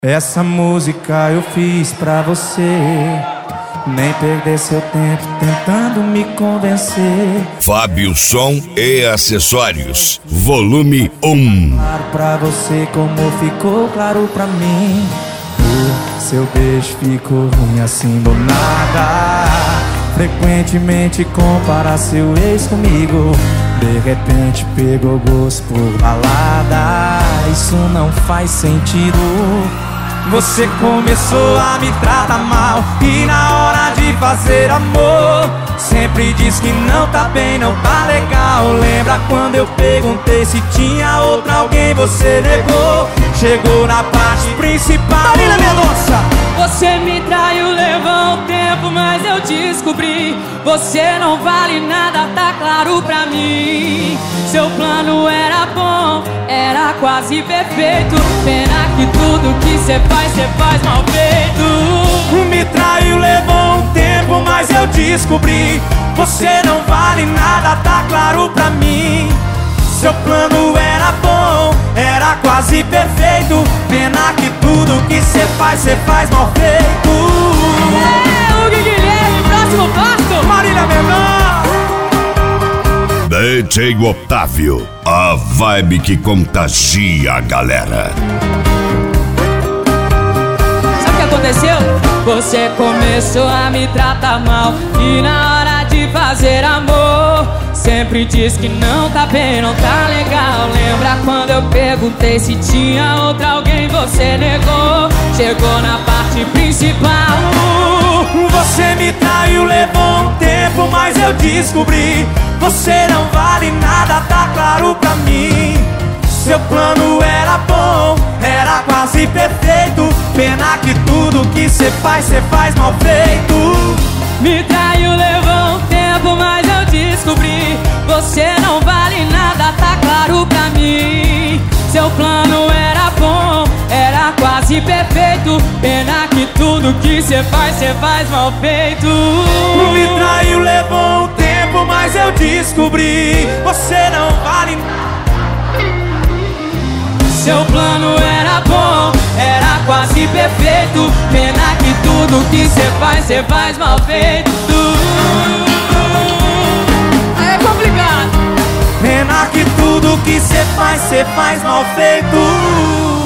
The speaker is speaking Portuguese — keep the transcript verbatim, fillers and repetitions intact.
Essa música eu fiz pra você nem perder seu tempo tentando me convencer. Fábio Som e Acessórios, volume um. Claro pra você como ficou claro pra mim. O seu beijo ficou ruim assim do nada. Frequentemente compara seu ex comigo. De repente pegou gosto por balada. Isso não faz sentido. Você começou a me tratar mal e na hora de fazer amor sempre diz que não tá bem, não tá legal. Lembra quando eu perguntei se tinha outra alguém, você negou. Chegou na parte principal. Marília Mendonça! Você me traiu, levou um tempo, mas eu descobri. Você não vale nada, tá claro pra mim. Seu plano era bom, era quase perfeito. Pena que tudo que cê faz, cê faz mal feito. Me traiu, levou um tempo, mas eu descobri. Você não vale nada, tá claro pra mim. Seu plano era bom, era quase perfeito. Pena que tudo que cê faz, cê faz mal feito. É, Hugo Guilherme, próximo passo, Marília Mendonça. D J Otávio, a vibe que contagia a galera. Sabe o que aconteceu? Você começou a me tratar mal e na hora de fazer amor sempre diz que não tá bem, não tá legal. Lembra quando eu perguntei se tinha outra alguém, você negou. Chegou na parte principal. Você me traiu, levou um tempo, mas eu descobri. Você não vale nada, tá claro pra mim. Seu plano era bom, era quase perfeito. Pena que tudo que cê faz, cê faz mal feito. Me traiu, levou um tempo, mas eu descobri. Você não vale nada, tá claro pra mim. Seu plano era bom, era quase perfeito. Pena que tudo que cê faz, cê faz mal feito. Me traiu, levou um tempo, mas eu descobri. Você não vale nada. Seu plano era bom, era quase perfeito. Pena que tudo que cê faz, cê faz mal feito. É complicado. Pena que tudo que cê faz, cê faz mal feito.